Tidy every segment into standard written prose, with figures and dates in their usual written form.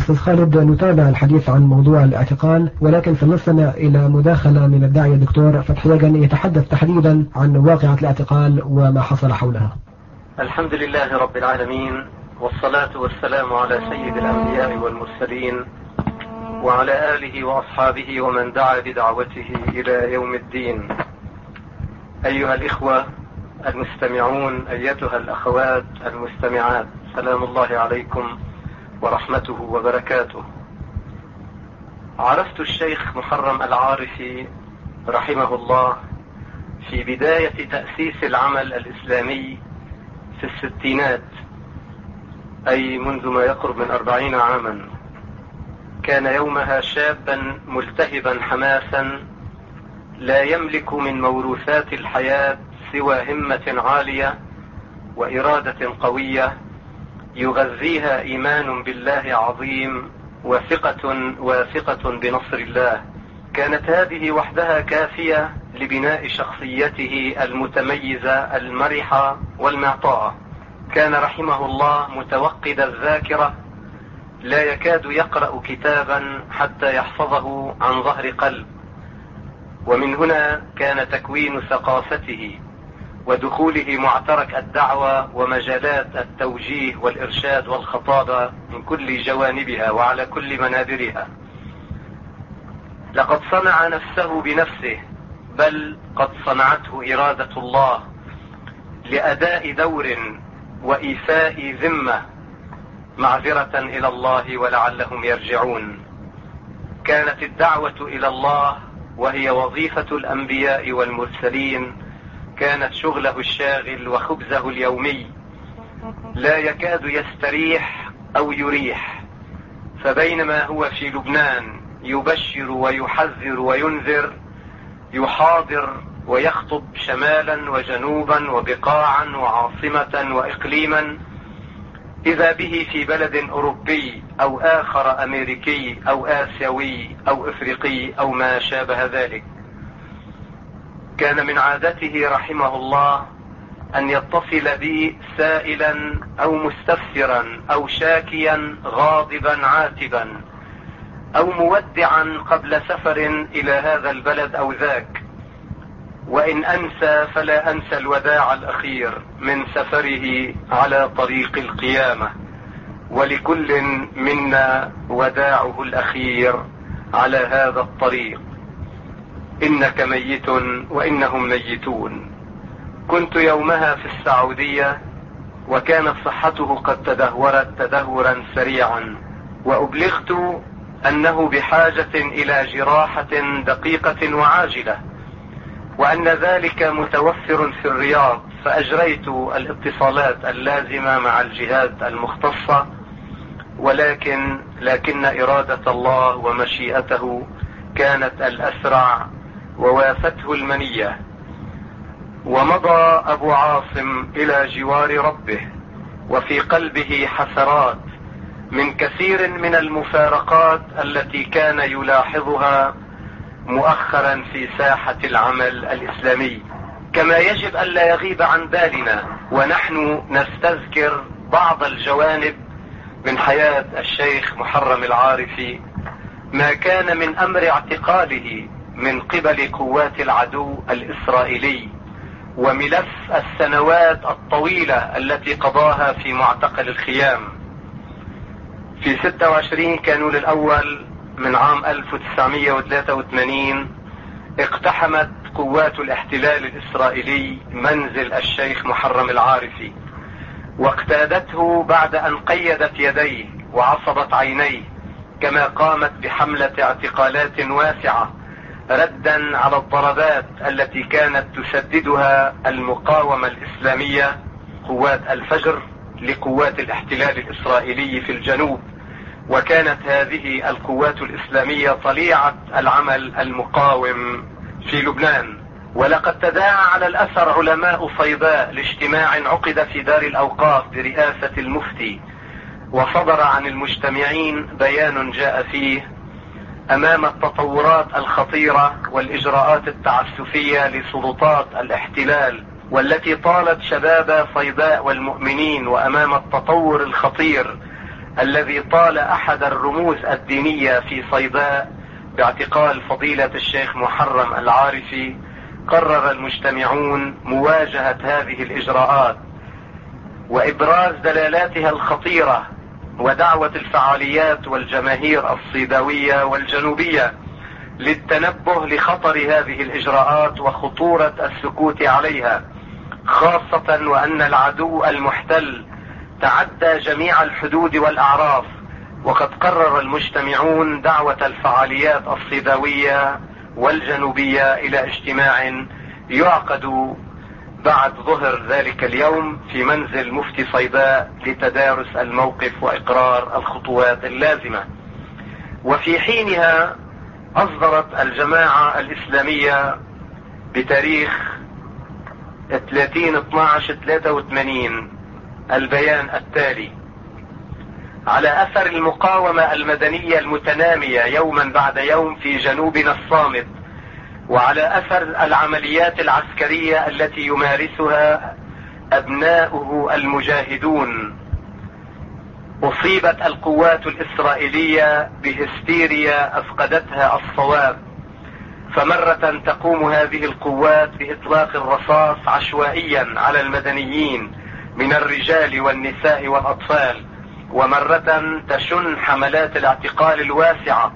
أستاذ خالد، نتابع الحديث عن موضوع الاعتقال، ولكن سنستمع إلى مداخلة من الداعية الدكتور فتحي يقن يتحدث تحديدا عن واقعة الاعتقال وما حصل حولها. الحمد لله رب العالمين، والصلاة والسلام على سيد الأنبياء والمرسلين وعلى آله وأصحابه ومن دعا بدعوته إلى يوم الدين. أيها الإخوة المستمعون، أيتها الأخوات المستمعات، سلام الله عليكم ورحمته وبركاته. عرفت الشيخ محرم العارفي رحمه الله في بداية تأسيس العمل الإسلامي في الستينات، أي منذ ما يقرب من 40 عاما. كان يومها شابا ملتهبا حماسا لا يملك من موروثات الحياة سوى همة عالية وإرادة قوية يغذيها إيمان بالله عظيم وثقة واثقة بنصر الله. كانت هذه وحدها كافية لبناء شخصيته المتميزة المرحة والمعطاءة. كان رحمه الله متوقد الذاكرة، لا يكاد يقرأ كتابا حتى يحفظه عن ظهر قلب، ومن هنا كان تكوين ثقافته ودخوله معترك الدعوة ومجالات التوجيه والإرشاد والخطابة من كل جوانبها وعلى كل منابرها. لقد صنع نفسه بنفسه، بل قد صنعته إرادة الله لأداء دور وإيفاء ذمة، معذرة إلى الله ولعلهم يرجعون. كانت الدعوة إلى الله وهي وظيفة الأنبياء والمرسلين، كانت شغله الشاغل وخبزه اليومي، لا يكاد يستريح أو يريح. فبينما هو في لبنان يبشر ويحذر وينذر، يحاضر ويخطب شمالا وجنوبا وبقاعا وعاصمة وإقليما، إذا به في بلد أوروبي أو آخر أمريكي أو آسيوي أو إفريقي أو ما شابه ذلك. كان من عادته رحمه الله أن يتصل بي سائلا أو مستفسرا أو شاكيا غاضبا عاتبا أو مودعا قبل سفر إلى هذا البلد أو ذاك، وإن أنسى فلا أنسى الوداع الأخير من سفره على طريق القيامة، ولكل منا وداعه الأخير على هذا الطريق. إنك ميت وإنهم ميتون. كنت يومها في السعودية، وكانت صحته قد تدهورت تدهورا سريعا، وأبلغت أنه بحاجة إلى جراحة دقيقة وعاجلة، وأن ذلك متوفر في الرياض. فأجريت الاتصالات اللازمة مع الجهات المختصة، لكن إرادة الله ومشيئته كانت الأسرع ووافته المنية. ومضى أبو عاصم إلى جوار ربه، وفي قلبه حسرات من كثير من المفارقات التي كان يلاحظها مؤخرا في ساحة العمل الإسلامي. كما يجب أن لا يغيب عن بالنا ونحن نستذكر بعض الجوانب من حياة الشيخ محرم العارفي، ما كان من أمر اعتقاله من قبل قوات العدو الإسرائيلي، وملف السنوات الطويلة التي قضاها في معتقل الخيام. في 26 كانون الأول من عام 1983 اقتحمت قوات الاحتلال الإسرائيلي منزل الشيخ محرم العارفي، واقتادته بعد أن قيدت يديه وعصبت عينيه، كما قامت بحملة اعتقالات واسعة ردا على الضربات التي كانت تسددها المقاومة الإسلامية قوات الفجر لقوات الاحتلال الإسرائيلي في الجنوب. وكانت هذه القوات الإسلامية طليعة العمل المقاوم في لبنان. ولقد تداعى على الأثر علماء صيداء لاجتماع عقد في دار الأوقاف برئاسة المفتي، وصدر عن المجتمعين بيان جاء فيه: أمام التطورات الخطيرة والإجراءات التعسفية لسلطات الاحتلال والتي طالت شباب صيداء والمؤمنين، وأمام التطور الخطير الذي طال أحد الرموز الدينية في صيداء باعتقال فضيلة الشيخ محرم العارفي، قرر المجتمعون مواجهة هذه الإجراءات وإبراز دلالاتها الخطيرة ودعوة الفعاليات والجماهير الصيداوية والجنوبية للتنبه لخطر هذه الإجراءات وخطورة السكوت عليها، خاصة وأن العدو المحتل تعدى جميع الحدود والأعراف. وقد قرر المجتمعون دعوة الفعاليات الصيداوية والجنوبية إلى اجتماع يعقد بعد ظهر ذلك اليوم في منزل مفتي صيداء لتدارس الموقف وإقرار الخطوات اللازمة. وفي حينها أصدرت الجماعة الإسلامية بتاريخ 30/12/83 البيان التالي: على أثر المقاومة المدنية المتنامية يوما بعد يوم في جنوبنا الصامت، وعلى أثر العمليات العسكرية التي يمارسها أبناؤه المجاهدون، أصيبت القوات الإسرائيلية بهستيريا أفقدتها الصواب. فمرة تقوم هذه القوات بإطلاق الرصاص عشوائيا على المدنيين من الرجال والنساء والأطفال، ومرة تشن حملات الاعتقال الواسعة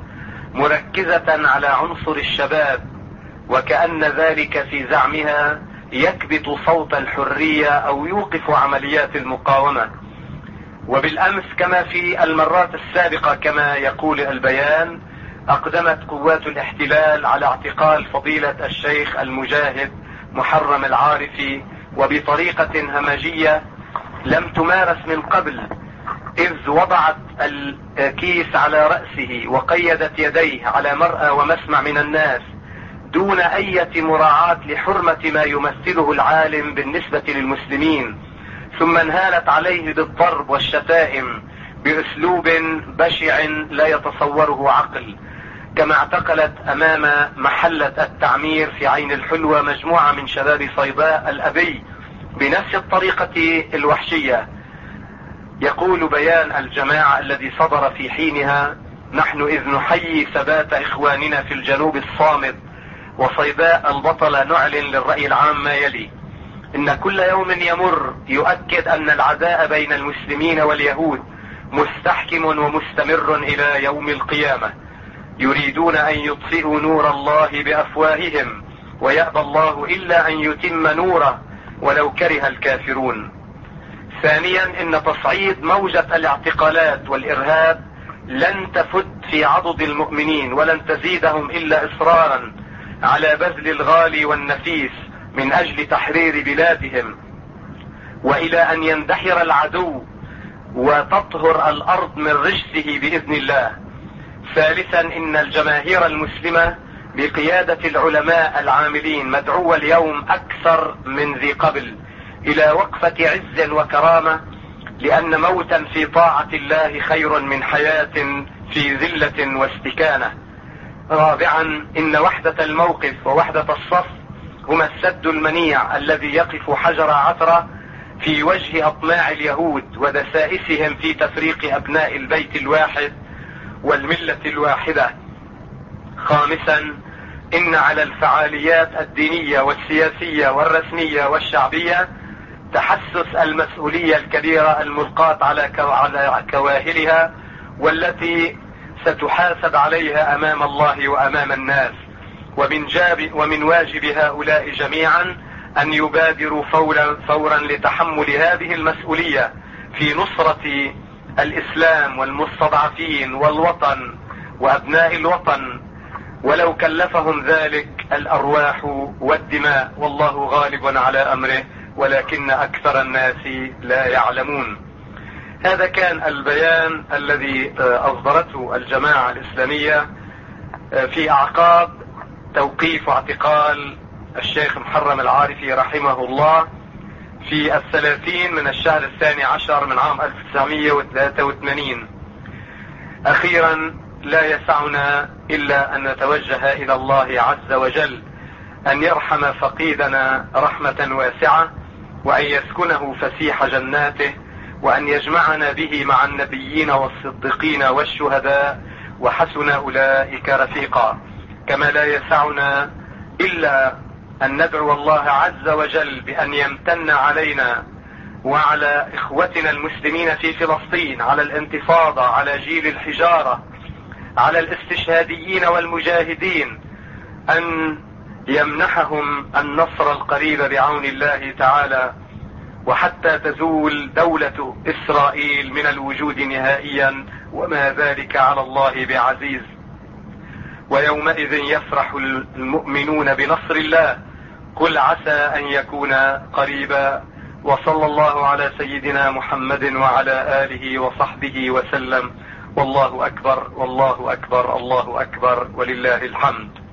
مركزة على عنصر الشباب، وكأن ذلك في زعمها يكبت صوت الحرية أو يوقف عمليات المقاومة. وبالأمس كما في المرات السابقة كما يقول البيان، أقدمت قوات الاحتلال على اعتقال فضيلة الشيخ المجاهد محرم العارفي، وبطريقة همجية لم تمارس من قبل، إذ وضعت الكيس على رأسه وقيدت يديه على مرأى ومسمع من الناس دون أي مراعاة لحرمة ما يمثله العالم بالنسبة للمسلمين، ثم انهالت عليه بالضرب والشتائم بأسلوب بشع لا يتصوره عقل. كما اعتقلت أمام محلة التعمير في عين الحلوة مجموعة من شباب صيداء الأبي بنفس الطريقة الوحشية. يقول بيان الجماعة الذي صدر في حينها: نحن إذ نحيي ثبات إخواننا في الجنوب الصامت وصيداء البطلة نعلن للرأي العام ما يلي: إن كل يوم يمر يؤكد أن العداء بين المسلمين واليهود مستحكم ومستمر إلى يوم القيامة. يريدون أن يطفئوا نور الله بأفواههم ويأبى الله إلا أن يتم نوره ولو كره الكافرون. ثانيا، إن تصعيد موجة الاعتقالات والإرهاب لن تفت في عضد المؤمنين ولن تزيدهم إلا إصرارا على بذل الغالي والنفيس من أجل تحرير بلادهم، وإلى أن يندحر العدو وتطهر الأرض من رجسه بإذن الله. ثالثا، إن الجماهير المسلمة بقيادة العلماء العاملين مدعوة اليوم أكثر من ذي قبل إلى وقفة عز وكرامة، لأن موتا في طاعة الله خير من حياة في ذلة واستكانة. رابعا، إن وحدة الموقف ووحدة الصف هما السد المنيع الذي يقف حجر عثرة في وجه أطماع اليهود ودسائسهم في تفريق أبناء البيت الواحد والملة الواحدة. خامسا، إن على الفعاليات الدينية والسياسية والرسمية والشعبية تحسس المسؤولية الكبيرة الملقاة على كواهلها، والتي ستحاسب عليها أمام الله وأمام الناس. ومن واجب هؤلاء جميعا أن يبادروا فورا لتحمل هذه المسؤولية في نصرة الإسلام والمستضعفين والوطن وأبناء الوطن، ولو كلفهم ذلك الأرواح والدماء، والله غالب على أمره ولكن أكثر الناس لا يعلمون. هذا كان البيان الذي أصدرته الجماعة الإسلامية في أعقاب توقيف واعتقال الشيخ محرم العارفي رحمه الله في 30 من الشهر 12 من عام 1983. أخيرا، لا يسعنا إلا أن نتوجه إلى الله عز وجل أن يرحم فقيدنا رحمة واسعة، وأن يسكنه فسيح جناته، وأن يجمعنا به مع النبيين والصديقين والشهداء وحسن أولئك رفيقا. كما لا يسعنا إلا أن ندعو الله عز وجل بأن يمتن علينا وعلى إخوتنا المسلمين في فلسطين على الانتفاضة، على جيل الحجارة، على الاستشهاديين والمجاهدين، أن يمنحهم النصر القريب بعون الله تعالى، وحتى تزول دولة إسرائيل من الوجود نهائيا، وما ذلك على الله بعزيز. ويومئذ يفرح المؤمنون بنصر الله، قل عسى أن يكون قريبا. وصلى الله على سيدنا محمد وعلى آله وصحبه وسلم. والله أكبر، والله أكبر، الله أكبر، ولله الحمد.